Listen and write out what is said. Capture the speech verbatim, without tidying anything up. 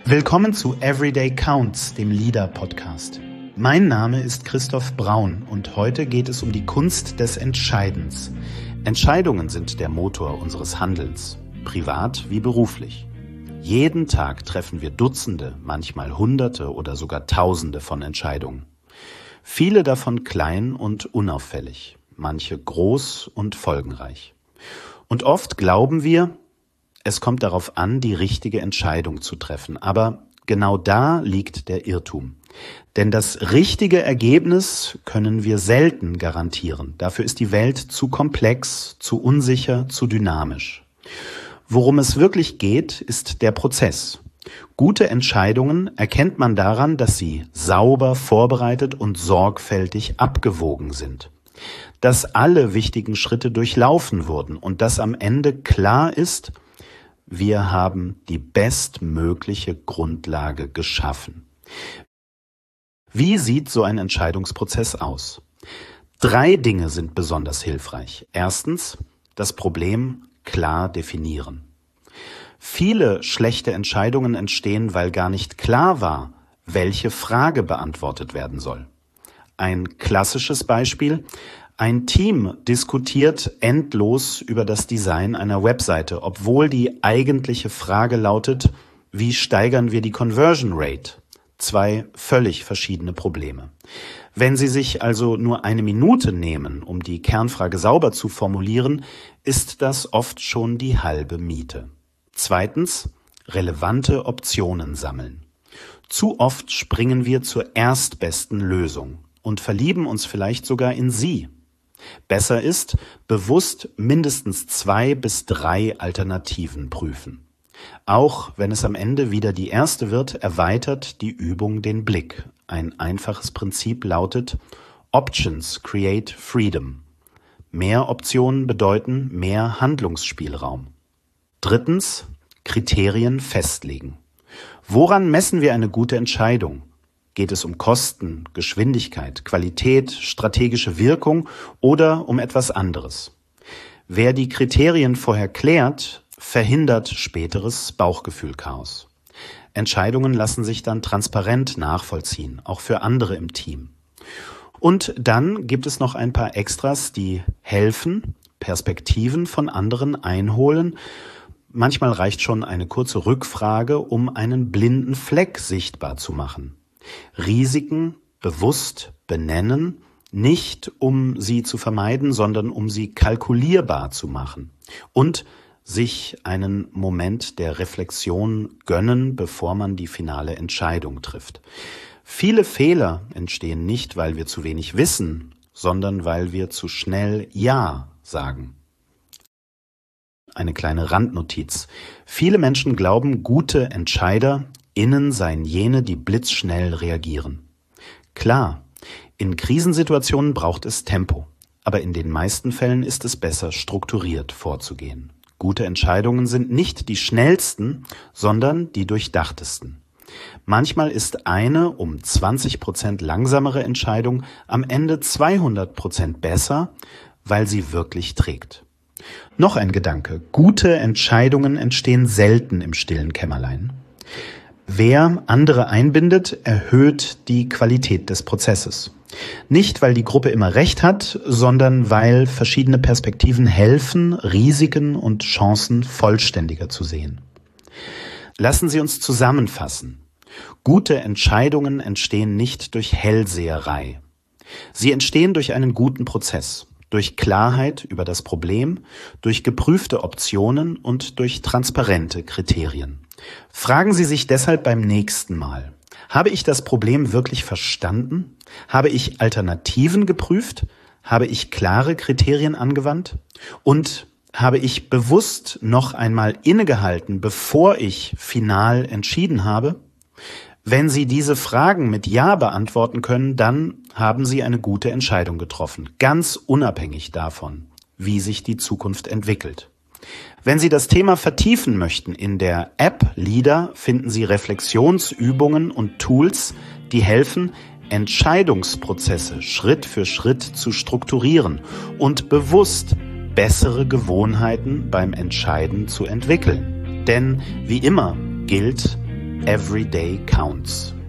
Willkommen zu Everyday Counts, dem Leader-Podcast. Mein Name ist Christoph Braun und heute geht es um die Kunst des Entscheidens. Entscheidungen sind der Motor unseres Handelns, privat wie beruflich. Jeden Tag treffen wir Dutzende, manchmal Hunderte oder sogar Tausende von Entscheidungen. Viele davon klein und unauffällig, manche groß und folgenreich. Und oft glauben wir, es kommt darauf an, die richtige Entscheidung zu treffen. Aber genau da liegt der Irrtum. Denn das richtige Ergebnis können wir selten garantieren. Dafür ist die Welt zu komplex, zu unsicher, zu dynamisch. Worum es wirklich geht, ist der Prozess. Gute Entscheidungen erkennt man daran, dass sie sauber vorbereitet und sorgfältig abgewogen sind. Dass alle wichtigen Schritte durchlaufen wurden und dass am Ende klar ist, wir haben die bestmögliche Grundlage geschaffen. Wie sieht so ein Entscheidungsprozess aus? Drei Dinge sind besonders hilfreich. Erstens, das Problem klar definieren. Viele schlechte Entscheidungen entstehen, weil gar nicht klar war, welche Frage beantwortet werden soll. Ein klassisches Beispiel: Ein Team diskutiert endlos über das Design einer Webseite, obwohl die eigentliche Frage lautet, wie steigern wir die Conversion Rate? Zwei völlig verschiedene Probleme. Wenn Sie sich also nur eine Minute nehmen, um die Kernfrage sauber zu formulieren, ist das oft schon die halbe Miete. Zweitens, relevante Optionen sammeln. Zu oft springen wir zur erstbesten Lösung und verlieben uns vielleicht sogar in sie. Besser ist, bewusst mindestens zwei bis drei Alternativen prüfen. Auch wenn es am Ende wieder die erste wird, erweitert die Übung den Blick. Ein einfaches Prinzip lautet: Options create freedom. Mehr Optionen bedeuten mehr Handlungsspielraum. Drittens, Kriterien festlegen. Woran messen wir eine gute Entscheidung? Geht es um Kosten, Geschwindigkeit, Qualität, strategische Wirkung oder um etwas anderes? Wer die Kriterien vorher klärt, verhindert späteres Bauchgefühlchaos. Entscheidungen lassen sich dann transparent nachvollziehen, auch für andere im Team. Und dann gibt es noch ein paar Extras, die helfen, Perspektiven von anderen einholen. Manchmal reicht schon eine kurze Rückfrage, um einen blinden Fleck sichtbar zu machen. Risiken bewusst benennen, nicht um sie zu vermeiden, sondern um sie kalkulierbar zu machen. Und sich einen Moment der Reflexion gönnen, bevor man die finale Entscheidung trifft. Viele Fehler entstehen nicht, weil wir zu wenig wissen, sondern weil wir zu schnell Ja sagen. Eine kleine Randnotiz. Viele Menschen glauben, gute EntscheiderInnen seien jene, die blitzschnell reagieren. Klar, in Krisensituationen braucht es Tempo, aber in den meisten Fällen ist es besser, strukturiert vorzugehen. Gute Entscheidungen sind nicht die schnellsten, sondern die durchdachtesten. Manchmal ist eine um zwanzig Prozent langsamere Entscheidung am Ende zweihundert Prozent besser, weil sie wirklich trägt. Noch ein Gedanke: Gute Entscheidungen entstehen selten im stillen Kämmerlein. Wer andere einbindet, erhöht die Qualität des Prozesses. Nicht, weil die Gruppe immer recht hat, sondern weil verschiedene Perspektiven helfen, Risiken und Chancen vollständiger zu sehen. Lassen Sie uns zusammenfassen. Gute Entscheidungen entstehen nicht durch Hellseherei. Sie entstehen durch einen guten Prozess, durch Klarheit über das Problem, durch geprüfte Optionen und durch transparente Kriterien. Fragen Sie sich deshalb beim nächsten Mal: Habe ich das Problem wirklich verstanden? Habe ich Alternativen geprüft? Habe ich klare Kriterien angewandt? Und habe ich bewusst noch einmal innegehalten, bevor ich final entschieden habe? Wenn Sie diese Fragen mit Ja beantworten können, dann haben Sie eine gute Entscheidung getroffen, ganz unabhängig davon, wie sich die Zukunft entwickelt. Wenn Sie das Thema vertiefen möchten, in der App Leader finden Sie Reflexionsübungen und Tools, die helfen, Entscheidungsprozesse Schritt für Schritt zu strukturieren und bewusst bessere Gewohnheiten beim Entscheiden zu entwickeln. Denn wie immer gilt, Every Day Counts.